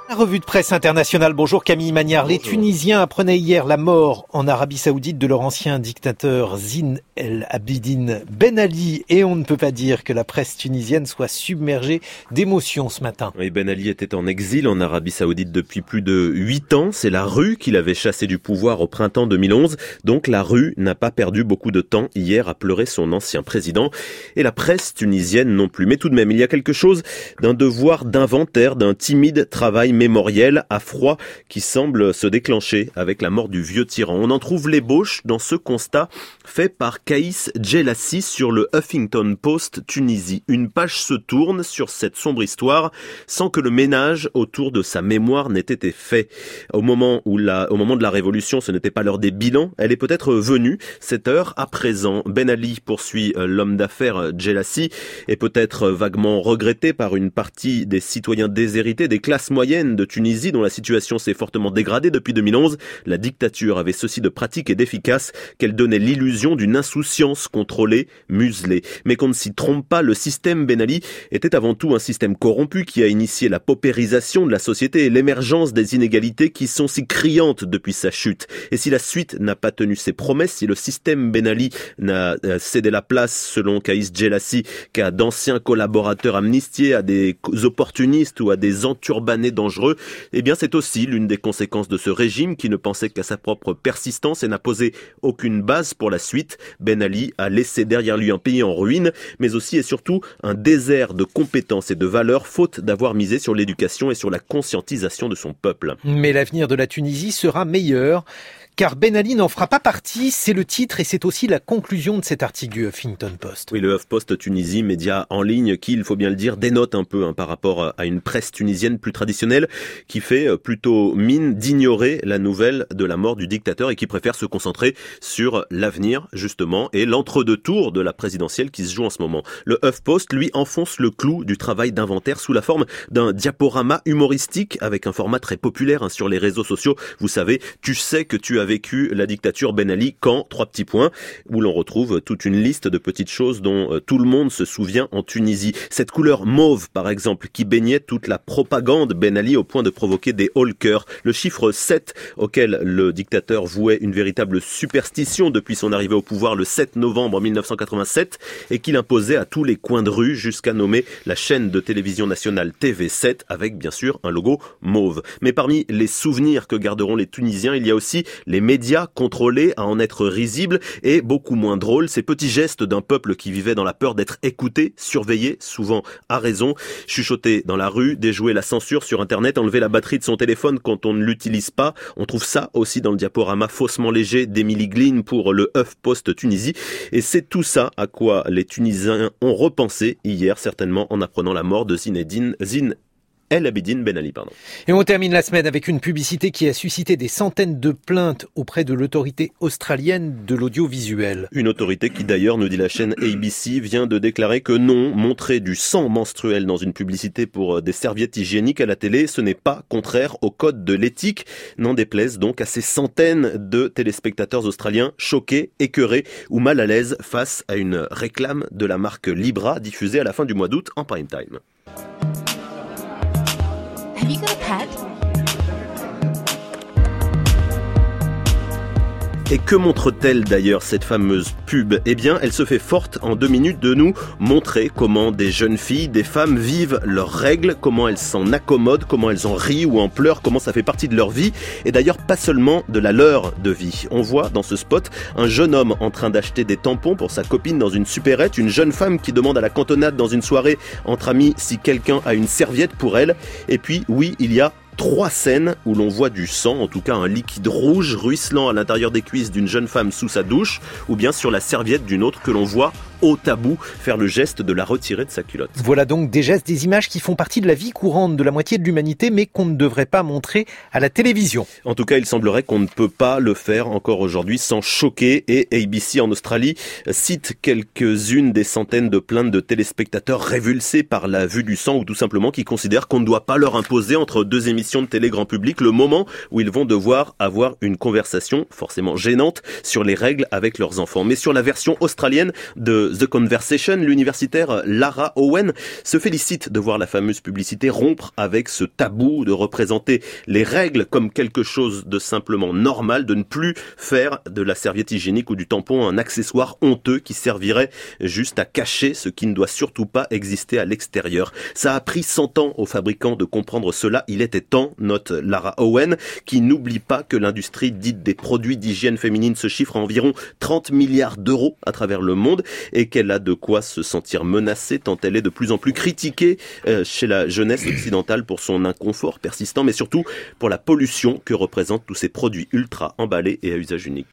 La revue de presse internationale. Bonjour Camille Magnard. Les Tunisiens apprenaient hier la mort en Arabie Saoudite de leur ancien dictateur Zine El Abidine Ben Ali. Et on ne peut pas dire que la presse tunisienne soit submergée d'émotions ce matin. Oui, Ben Ali était en exil en Arabie Saoudite depuis plus de 8 ans. C'est la rue qui l'avait chassé du pouvoir au printemps 2011. Donc la rue n'a pas perdu beaucoup de temps hier à pleurer son ancien président. Et la presse tunisienne non plus. Mais tout de même, il y a quelque chose d'un devoir d'inventaire, d'un timide travail mémoriel à froid qui semble se déclencher avec la mort du vieux tyran. On en trouve l'ébauche dans ce constat fait par Kaïs Djelassi sur le Huffington Post Tunisie. Une page se tourne sur cette sombre histoire sans que le ménage autour de sa mémoire n'ait été fait. Au moment de la Révolution, ce n'était pas l'heure des bilans. Elle est peut-être venue, cette heure à présent. Ben Ali, poursuit l'homme d'affaires Djelassi, est peut-être vaguement regretté par une partie des citoyens déshérités des classes moyennes de Tunisie dont la situation s'est fortement dégradée depuis 2011. La dictature avait ceci de pratique et d'efficace qu'elle donnait l'illusion d'une insouciance contrôlée, muselée. Mais qu'on ne s'y trompe pas, le système Ben Ali était avant tout un système corrompu qui a initié la paupérisation de la société et l'émergence des inégalités qui sont si criantes depuis sa chute. Et si la suite n'a pas tenu ses promesses, si le système Ben Ali n'a cédé la place, selon Kaïs Djelassi, qu'à d'anciens collaborateurs amnistiés, à des opportunistes ou à des enturbanés dangereux, eh bien c'est aussi l'une des conséquences de ce régime qui ne pensait qu'à sa propre persistance et n'a posé aucune base pour la suite. Ben Ali a laissé derrière lui un pays en ruine, mais aussi et surtout un désert de compétences et de valeurs, faute d'avoir misé sur l'éducation et sur la conscientisation de son peuple. Mais l'avenir de la Tunisie sera meilleur, car Ben Ali n'en fera pas partie, c'est le titre et c'est aussi la conclusion de cet article du Huffington Post. Oui, le HuffPost Tunisie, média en ligne qui, il faut bien le dire, dénote un peu par rapport à une presse tunisienne plus traditionnelle qui fait plutôt mine d'ignorer la nouvelle de la mort du dictateur et qui préfère se concentrer sur l'avenir, justement, et l'entre-deux-tours de la présidentielle qui se joue en ce moment. Le HuffPost, lui, enfonce le clou du travail d'inventaire sous la forme d'un diaporama humoristique avec un format très populaire sur les réseaux sociaux. Vous savez, tu sais que tu as vécu la dictature Ben Ali quand, 3 petits points, où l'on retrouve toute une liste de petites choses dont tout le monde se souvient en Tunisie. Cette couleur mauve, par exemple, qui baignait toute la propagande Ben Ali au point de provoquer des hauts-le-cœur. Le chiffre 7, auquel le dictateur vouait une véritable superstition depuis son arrivée au pouvoir le 7 novembre 1987, et qu'il imposait à tous les coins de rue jusqu'à nommer la chaîne de télévision nationale TV7 avec, bien sûr, un logo mauve. Mais parmi les souvenirs que garderont les Tunisiens, il y a aussi les médias contrôlés à en être risibles et beaucoup moins drôles, ces petits gestes d'un peuple qui vivait dans la peur d'être écouté, surveillé, souvent à raison, chuchoter dans la rue, déjouer la censure sur Internet, enlever la batterie de son téléphone quand on ne l'utilise pas. On trouve ça aussi dans le diaporama faussement léger d'Emily Glynn pour le HuffPost Tunisie. Et c'est tout ça à quoi les Tunisiens ont repensé hier, certainement en apprenant la mort de Zine El Abidine Ben Ali, Et on termine la semaine avec une publicité qui a suscité des centaines de plaintes auprès de l'autorité australienne de l'audiovisuel. Une autorité qui d'ailleurs, nous dit la chaîne ABC, vient de déclarer que non, montrer du sang menstruel dans une publicité pour des serviettes hygiéniques à la télé, ce n'est pas contraire au code de l'éthique. N'en déplaise donc à ces centaines de téléspectateurs australiens choqués, écœurés ou mal à l'aise face à une réclame de la marque Libra diffusée à la fin du mois d'août en prime time. Have you got a pet? Et que montre-t-elle d'ailleurs cette fameuse pub ? Eh bien, elle se fait forte en 2 minutes de nous montrer comment des jeunes filles, des femmes vivent leurs règles, comment elles s'en accommodent, comment elles en rient ou en pleurent, comment ça fait partie de leur vie et d'ailleurs pas seulement de la leur de vie. On voit dans ce spot un jeune homme en train d'acheter des tampons pour sa copine dans une supérette, une jeune femme qui demande à la cantonade dans une soirée entre amis si quelqu'un a une serviette pour elle et puis oui, il y a 3 scènes où l'on voit du sang, en tout cas un liquide rouge ruisselant à l'intérieur des cuisses d'une jeune femme sous sa douche, ou bien sur la serviette d'une autre que l'on voit au tabou faire le geste de la retirer de sa culotte. Voilà donc des gestes, des images qui font partie de la vie courante de la moitié de l'humanité, mais qu'on ne devrait pas montrer à la télévision. En tout cas, il semblerait qu'on ne peut pas le faire encore aujourd'hui sans choquer, et ABC en Australie cite quelques-unes des centaines de plaintes de téléspectateurs révulsés par la vue du sang ou tout simplement qui considèrent qu'on ne doit pas leur imposer entre 2 émissions de télé grand public le moment où ils vont devoir avoir une conversation forcément gênante sur les règles avec leurs enfants. Mais sur la version australienne de The Conversation, l'universitaire Lara Owen se félicite de voir la fameuse publicité rompre avec ce tabou de représenter les règles comme quelque chose de simplement normal, de ne plus faire de la serviette hygiénique ou du tampon un accessoire honteux qui servirait juste à cacher ce qui ne doit surtout pas exister à l'extérieur. Ça a pris 100 ans aux fabricants de comprendre cela. Il était temps, note Lara Owen, qui n'oublie pas que l'industrie dite des produits d'hygiène féminine se chiffre à environ 30 milliards d'euros à travers le monde et qu'elle a de quoi se sentir menacée tant elle est de plus en plus critiquée chez la jeunesse occidentale pour son inconfort persistant, mais surtout pour la pollution que représentent tous ces produits ultra emballés et à usage unique.